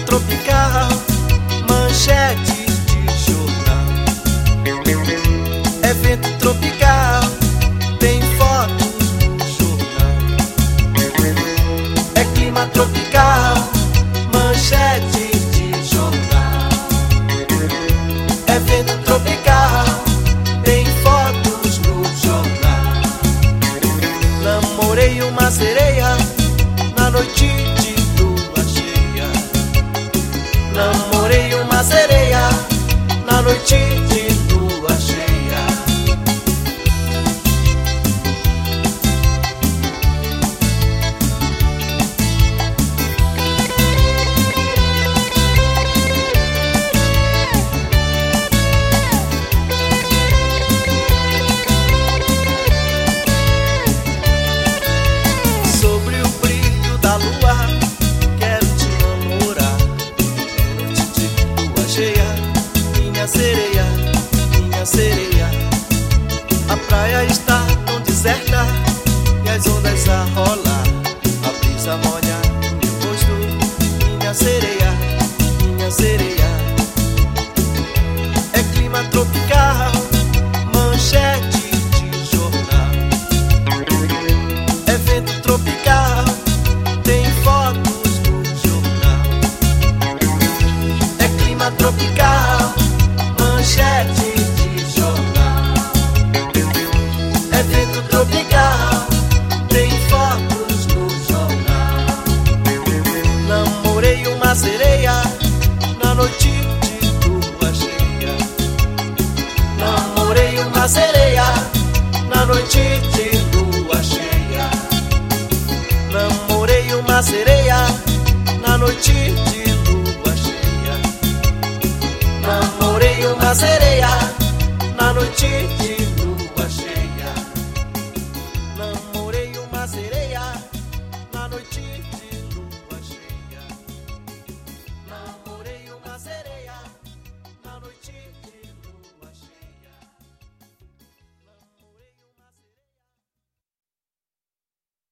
tropical, manchete de jornal. É vento tropical, tem fotos no jornal. É clima tropical, manchete de jornal. É vento tropical, tem fotos no jornal. Namorei uma sereia na noite de lua cheia. Namorei uma sereia na noite de lua cheia. Sobre o brilho da lua, quero te namorar. Noite de lua cheia, minha sereia, minha sereia. A praia está tão deserta e as ondas a rolar. A brisa molha o meu rosto, minha sereia, minha sereia. É clima tropical, manchete de jornal. É vento tropical, tem fotos no jornal. É clima tropical, manchete de jornal. É vento tropical, tem fotos no jornal. Namorei uma sereia na noite de lua cheia. Namorei uma sereia na noite de lua cheia. Namorei uma sereia na noite de lua cheia. Namorei uma sereia na noite de